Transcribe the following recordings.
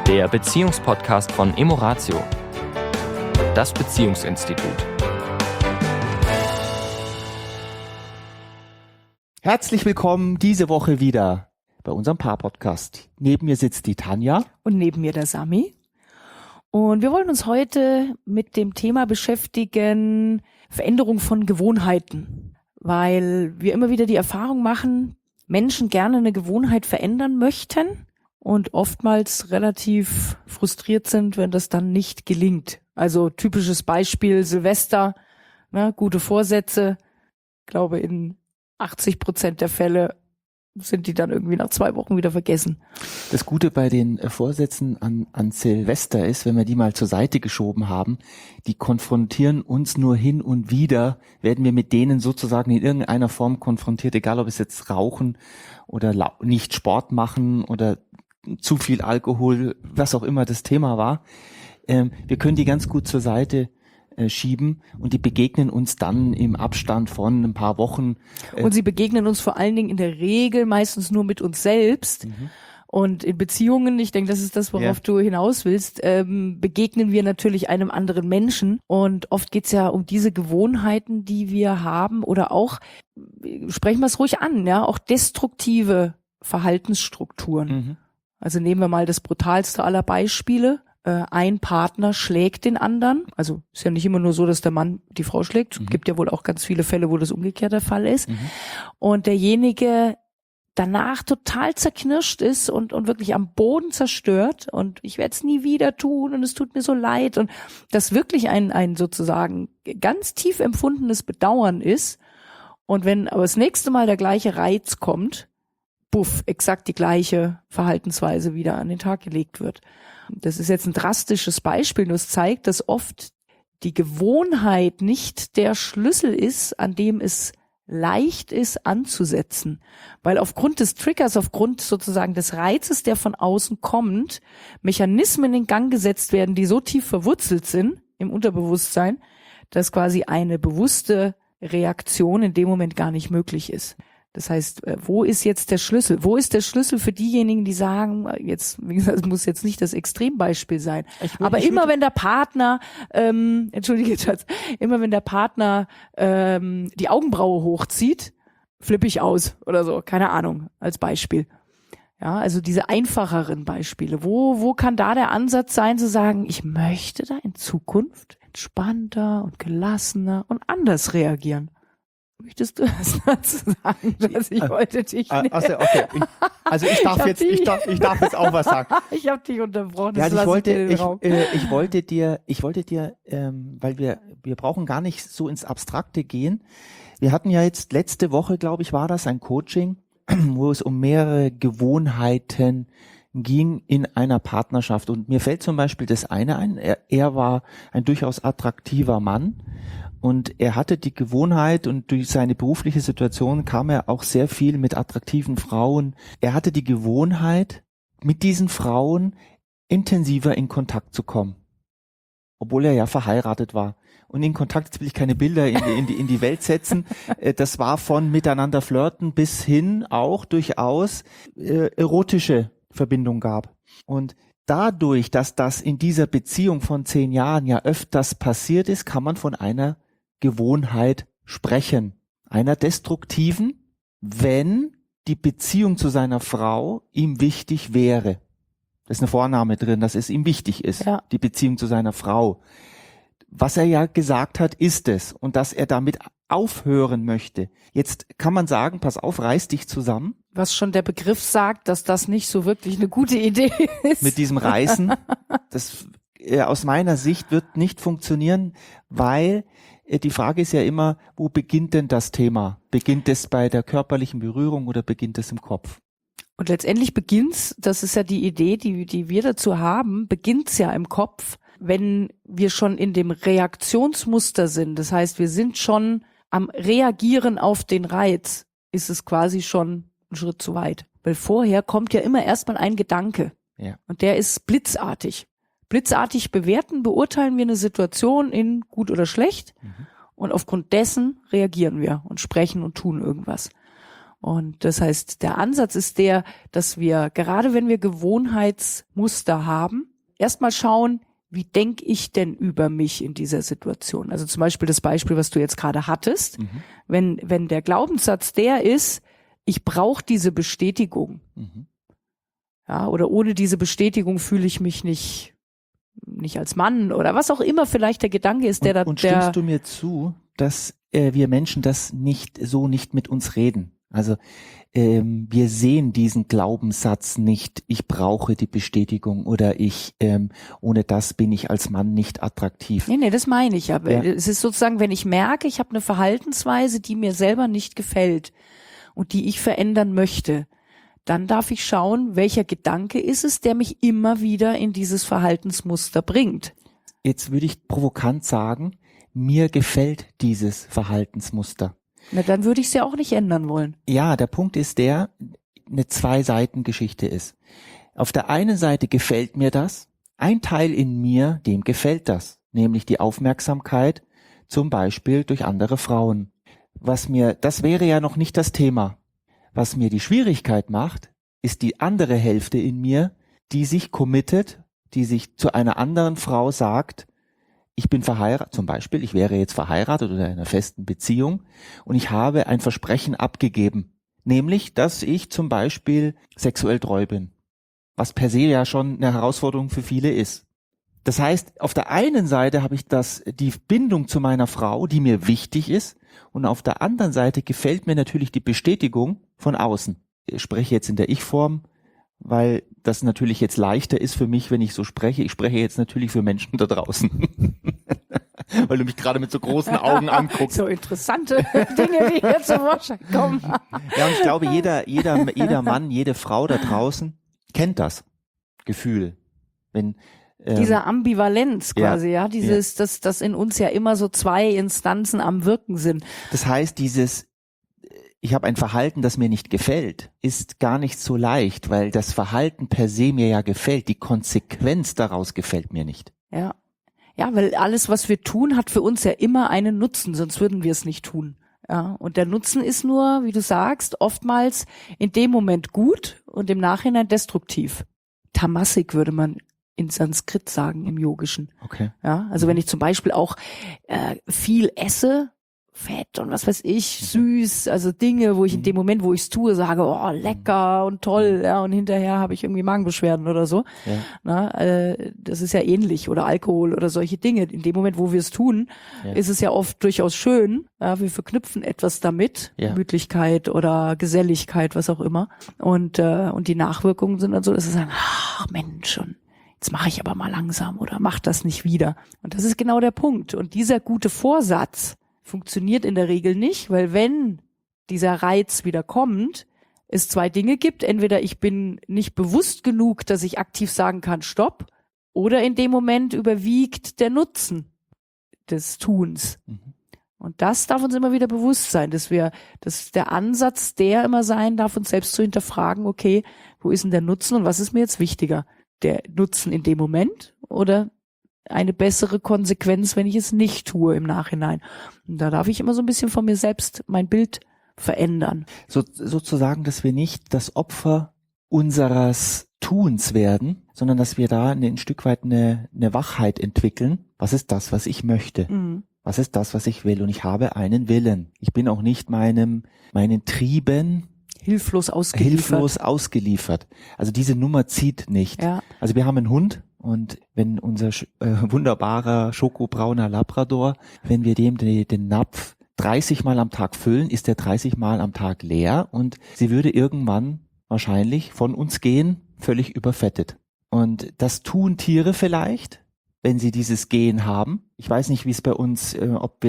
der Beziehungspodcast von Emoratio, das Beziehungsinstitut. Herzlich willkommen diese Woche wieder bei unserem Paar-Podcast. Neben mir sitzt die Tanja. Und neben mir der Sami. Und wir wollen uns heute mit dem Thema beschäftigen, Veränderung von Gewohnheiten. Weil wir immer wieder die Erfahrung machen, Menschen gerne eine Gewohnheit verändern möchten und oftmals relativ frustriert sind, wenn das dann nicht gelingt. Also typisches Beispiel Silvester, gute Vorsätze. Ich glaube, in 80% der Fälle sind die dann irgendwie nach 2 Wochen wieder vergessen. Das Gute bei den Vorsätzen an Silvester ist, wenn wir die mal zur Seite geschoben haben, die konfrontieren uns nur hin und wieder, werden wir mit denen sozusagen in irgendeiner Form konfrontiert, egal ob es jetzt Rauchen oder nicht Sport machen oder zu viel Alkohol, was auch immer das Thema war. Wir können die ganz gut zur Seite schieben und die begegnen uns dann im Abstand von ein paar Wochen. Und sie begegnen uns vor allen Dingen in der Regel meistens nur mit uns selbst. Und in Beziehungen, ich denke, das ist das, worauf du hinaus willst, begegnen wir natürlich einem anderen Menschen. Und oft geht's ja um diese Gewohnheiten, die wir haben oder auch, sprechen wir es ruhig an, ja, auch destruktive Verhaltensstrukturen. Also nehmen wir mal das brutalste aller Beispiele. Ein Partner schlägt den anderen. Also ist ja nicht immer nur so, dass der Mann die Frau schlägt. Es gibt ja wohl auch ganz viele Fälle, wo das umgekehrt der Fall ist. Und derjenige danach total zerknirscht ist und wirklich am Boden zerstört und ich werde es nie wieder tun und es tut mir so leid und das wirklich ein sozusagen ganz tief empfundenes Bedauern ist. Und wenn aber das nächste Mal der gleiche Reiz kommt, buff, exakt die gleiche Verhaltensweise wieder an den Tag gelegt wird. Das ist jetzt ein drastisches Beispiel, nur es zeigt, dass oft die Gewohnheit nicht der Schlüssel ist, an dem es leicht ist anzusetzen. Weil aufgrund des Triggers, aufgrund sozusagen des Reizes, der von außen kommt, Mechanismen in Gang gesetzt werden, die so tief verwurzelt sind im Unterbewusstsein, dass quasi eine bewusste Reaktion in dem Moment gar nicht möglich ist. Das heißt, wo ist jetzt der Schlüssel? Wo ist der Schlüssel für diejenigen, die sagen, jetzt, wie gesagt, es muss jetzt nicht das Extrembeispiel sein, aber immer wenn der Partner, entschuldige Schatz, immer wenn der Partner die Augenbraue hochzieht, flippe ich aus oder so, keine Ahnung, als Beispiel. Ja, also diese einfacheren Beispiele. Wo kann da der Ansatz sein, zu sagen, ich möchte da in Zukunft entspannter und gelassener und anders reagieren? Möchtest du das dazu sagen, dass ich wollte dich nicht... Okay. Ich darf jetzt auch was sagen. Ich habe dich unterbrochen. Ja, ich wollte dir, weil wir brauchen gar nicht so ins Abstrakte gehen. Wir hatten ja jetzt letzte Woche, glaube ich, war das ein Coaching, wo es um mehrere Gewohnheiten ging in einer Partnerschaft. Und mir fällt zum Beispiel das eine ein, er war ein durchaus attraktiver Mann. Und er hatte die Gewohnheit und durch seine berufliche Situation kam er auch sehr viel mit attraktiven Frauen. Er hatte die Gewohnheit, mit diesen Frauen intensiver in Kontakt zu kommen. Obwohl er ja verheiratet war. Und in Kontakt, jetzt will ich keine Bilder in die Welt setzen, das war von miteinander flirten bis hin auch durchaus erotische Verbindung gab. Und dadurch, dass das in dieser Beziehung von 10 Jahren ja öfters passiert ist, kann man von einer Gewohnheit sprechen. Einer destruktiven, wenn die Beziehung zu seiner Frau ihm wichtig wäre. Da ist eine Vorname drin, dass es ihm wichtig ist, die Beziehung zu seiner Frau. Was er ja gesagt hat, ist es. Und dass er damit aufhören möchte. Jetzt kann man sagen, pass auf, reiß dich zusammen. Was schon der Begriff sagt, dass das nicht so wirklich eine gute Idee ist. Mit diesem Reißen. Das aus meiner Sicht wird nicht funktionieren, weil die Frage ist ja immer, wo beginnt denn das Thema? Beginnt es bei der körperlichen Berührung oder beginnt es im Kopf? Und letztendlich beginnt's, das ist ja die Idee, die wir dazu haben, beginnt's ja im Kopf, wenn wir schon in dem Reaktionsmuster sind. Das heißt, wir sind schon am Reagieren auf den Reiz, ist es quasi schon ein Schritt zu weit. Weil vorher kommt ja immer erstmal ein Gedanke. Ja. Und der ist blitzartig. Blitzartig beurteilen wir eine Situation in gut oder schlecht und aufgrund dessen reagieren wir und sprechen und tun irgendwas. Und das heißt, der Ansatz ist der, dass wir, gerade wenn wir Gewohnheitsmuster haben, erstmal schauen, wie denke ich denn über mich in dieser Situation? Also zum Beispiel das Beispiel, was du jetzt gerade hattest. Wenn der Glaubenssatz der ist, ich brauche diese Bestätigung. Ja, oder ohne diese Bestätigung fühle ich mich nicht als Mann oder was auch immer vielleicht der Gedanke ist, Und stimmst du mir zu, dass wir Menschen das nicht mit uns reden? Also wir sehen diesen Glaubenssatz nicht, ich brauche die Bestätigung oder ohne das bin ich als Mann nicht attraktiv. Nee, das meine ich. Aber Ja. es ist sozusagen, wenn ich merke, ich habe eine Verhaltensweise, die mir selber nicht gefällt und die ich verändern möchte, dann darf ich schauen, welcher Gedanke ist es, der mich immer wieder in dieses Verhaltensmuster bringt. Jetzt würde ich provokant sagen, mir gefällt dieses Verhaltensmuster. Na, dann würde ich es ja auch nicht ändern wollen. Ja, der Punkt ist eine Zwei-Seiten-Geschichte ist. Auf der einen Seite gefällt mir das, ein Teil in mir, dem gefällt das, nämlich die Aufmerksamkeit, zum Beispiel durch andere Frauen. Das wäre ja noch nicht das Thema. Was mir die Schwierigkeit macht, ist die andere Hälfte in mir, die sich committet, die sich zu einer anderen Frau sagt, ich bin verheiratet, zum Beispiel, ich wäre jetzt verheiratet oder in einer festen Beziehung und ich habe ein Versprechen abgegeben, nämlich, dass ich zum Beispiel sexuell treu bin, was per se ja schon eine Herausforderung für viele ist. Das heißt, auf der einen Seite habe ich die Bindung zu meiner Frau, die mir wichtig ist, und auf der anderen Seite gefällt mir natürlich die Bestätigung von außen. Ich spreche jetzt in der Ich-Form, weil das natürlich jetzt leichter ist für mich, wenn ich so spreche. Ich spreche jetzt natürlich für Menschen da draußen. Weil du mich gerade mit so großen Augen anguckst. So interessante Dinge, die hier zum Vorschein kommen. Ja, und ich glaube, jeder Mann, jede Frau da draußen kennt das Gefühl. Wenn Diese Ambivalenz quasi, ja, dass in uns ja immer so zwei Instanzen am Wirken sind. Das heißt, ich habe ein Verhalten, das mir nicht gefällt, ist gar nicht so leicht, weil das Verhalten per se mir ja gefällt. Die Konsequenz daraus gefällt mir nicht. Ja. Ja, weil alles, was wir tun, hat für uns ja immer einen Nutzen, sonst würden wir es nicht tun. Ja, und der Nutzen ist nur, wie du sagst, oftmals in dem Moment gut und im Nachhinein destruktiv. Tamasik würde man in Sanskrit sagen, im Yogischen. Okay. Ja, also wenn ich zum Beispiel auch viel esse, Fett und was weiß ich, süß, also Dinge, wo ich in dem Moment, wo ich es tue, sage, oh, lecker und toll, ja, und hinterher habe ich irgendwie Magenbeschwerden oder so. Ja. Na, das ist ja ähnlich, oder Alkohol oder solche Dinge. In dem Moment, wo wir es tun, ist es ja oft durchaus schön. Ja, wir verknüpfen etwas damit, Gemütlichkeit oder Geselligkeit, was auch immer. Und die Nachwirkungen sind dann so, dass wir sagen, ach Mensch, und jetzt mache ich aber mal langsam oder mach das nicht wieder. Und das ist genau der Punkt. Und dieser gute Vorsatz funktioniert in der Regel nicht, weil wenn dieser Reiz wieder kommt, es zwei Dinge gibt. Entweder ich bin nicht bewusst genug, dass ich aktiv sagen kann, stopp, oder in dem Moment überwiegt der Nutzen des Tuns. Und das darf uns immer wieder bewusst sein, dass der Ansatz der immer sein darf, uns selbst zu hinterfragen, okay, wo ist denn der Nutzen und was ist mir jetzt wichtiger? Der Nutzen in dem Moment oder eine bessere Konsequenz, wenn ich es nicht tue im Nachhinein. Und da darf ich immer so ein bisschen von mir selbst mein Bild verändern. Sozusagen, dass wir nicht das Opfer unseres Tuns werden, sondern dass wir da ein Stück weit eine Wachheit entwickeln. Was ist das, was ich möchte? Was ist das, was ich will? Und ich habe einen Willen. Ich bin auch nicht meinen Trieben hilflos ausgeliefert. Also diese Nummer zieht nicht. Ja. Also wir haben einen Hund und wenn unser wunderbarer schokobrauner Labrador, wenn wir dem den Napf 30 Mal am Tag füllen, ist der 30 Mal am Tag leer und sie würde irgendwann wahrscheinlich von uns gehen, völlig überfettet. Und das tun Tiere vielleicht, wenn sie dieses Gen haben. Ich weiß nicht, wie es bei uns, ob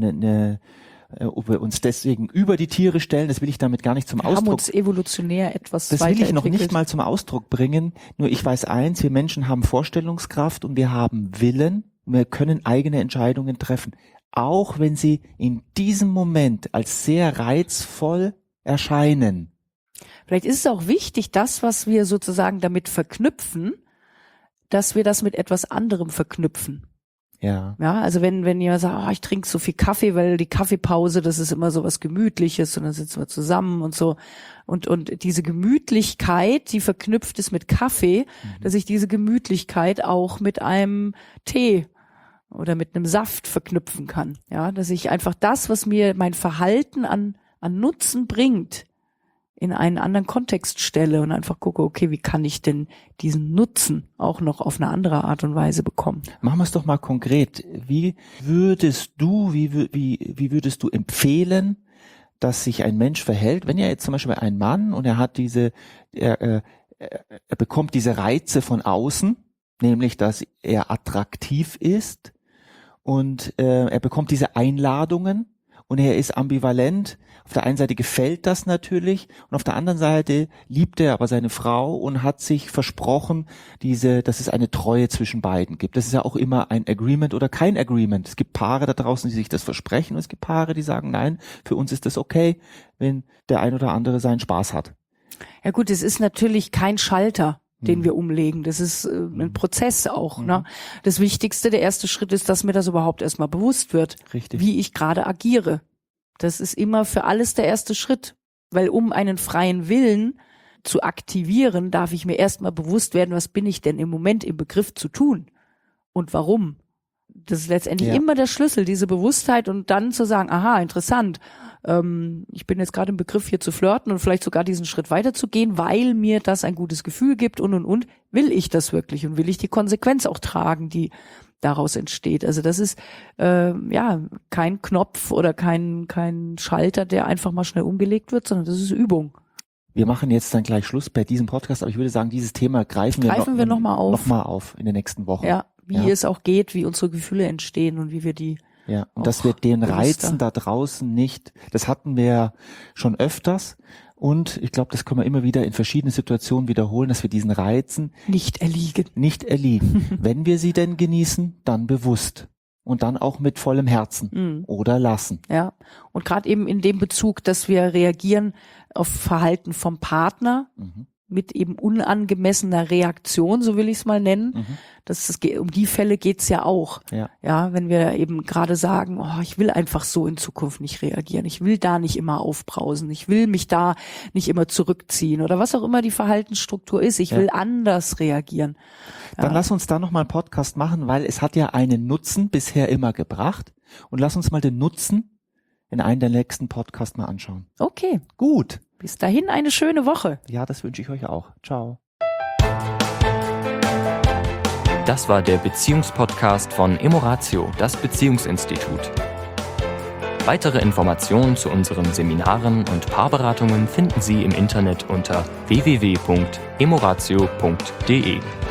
wir uns deswegen über die Tiere stellen, das will ich damit gar nicht zum Ausdruck. Wir haben uns evolutionär etwas Das will ich noch nicht mal zum Ausdruck bringen. Nur ich weiß eins, wir Menschen haben Vorstellungskraft und wir haben Willen und wir können eigene Entscheidungen treffen. Auch wenn sie in diesem Moment als sehr reizvoll erscheinen. Vielleicht ist es auch wichtig, das, was wir sozusagen damit verknüpfen, dass wir das mit etwas anderem verknüpfen. Ja. Ja, also wenn jemand sagt, ich trinke so viel Kaffee, weil die Kaffeepause, das ist immer so was Gemütliches und dann sitzen wir zusammen und so. Und diese Gemütlichkeit, die verknüpft ist mit Kaffee, dass ich diese Gemütlichkeit auch mit einem Tee oder mit einem Saft verknüpfen kann. Ja, dass ich einfach das, was mir mein Verhalten an Nutzen bringt, in einen anderen Kontext stelle und einfach gucke, okay, wie kann ich denn diesen Nutzen auch noch auf eine andere Art und Weise bekommen? Machen wir es doch mal konkret. Wie würdest du empfehlen, dass sich ein Mensch verhält, wenn ja jetzt zum Beispiel ein Mann und er hat er bekommt diese Reize von außen, nämlich dass er attraktiv ist und er bekommt diese Einladungen und er ist ambivalent. Auf der einen Seite gefällt das natürlich und auf der anderen Seite liebt er aber seine Frau und hat sich versprochen, dass es eine Treue zwischen beiden gibt. Das ist ja auch immer ein Agreement oder kein Agreement. Es gibt Paare da draußen, die sich das versprechen und es gibt Paare, die sagen, nein, für uns ist das okay, wenn der ein oder andere seinen Spaß hat. Ja gut, es ist natürlich kein Schalter, den wir umlegen. Das ist ein Prozess auch. Ne? Das Wichtigste, der erste Schritt ist, dass mir das überhaupt erstmal bewusst wird, Richtig. Wie ich gerade agiere. Das ist immer für alles der erste Schritt. Weil um einen freien Willen zu aktivieren, darf ich mir erstmal bewusst werden, was bin ich denn im Moment im Begriff zu tun und warum. Das ist letztendlich immer der Schlüssel, diese Bewusstheit und dann zu sagen, aha, interessant, ich bin jetzt gerade im Begriff hier zu flirten und vielleicht sogar diesen Schritt weiterzugehen, weil mir das ein gutes Gefühl gibt und. Will ich das wirklich und will ich die Konsequenz auch tragen, die daraus entsteht? Also das ist kein Knopf oder kein Schalter, der einfach mal schnell umgelegt wird, sondern das ist Übung. Wir machen jetzt dann gleich Schluss bei diesem Podcast, aber ich würde sagen, dieses Thema greifen wir noch mal auf in den nächsten Wochen. Ja, wie es auch geht, wie unsere Gefühle entstehen und wie wir die und dass wir den Reizen da draußen nicht, das hatten wir schon öfters und ich glaube, das können wir immer wieder in verschiedenen Situationen wiederholen, dass wir diesen Reizen nicht erliegen. Wenn wir sie denn genießen, dann bewusst und dann auch mit vollem Herzen oder lassen. Ja, und gerade eben in dem Bezug, dass wir reagieren auf Verhalten vom Partner, mit eben unangemessener Reaktion, so will ich es mal nennen. Um die Fälle geht's ja auch. Ja, wenn wir eben gerade sagen, ich will einfach so in Zukunft nicht reagieren. Ich will da nicht immer aufbrausen. Ich will mich da nicht immer zurückziehen oder was auch immer die Verhaltensstruktur ist. Ich will anders reagieren. Dann lass uns da nochmal einen Podcast machen, weil es hat ja einen Nutzen bisher immer gebracht. Und lass uns mal den Nutzen in einem der nächsten Podcasts mal anschauen. Okay. Gut. Bis dahin eine schöne Woche. Ja, das wünsche ich euch auch. Ciao. Das war der Beziehungspodcast von Emoratio, das Beziehungsinstitut. Weitere Informationen zu unseren Seminaren und Paarberatungen finden Sie im Internet unter www.emoratio.de.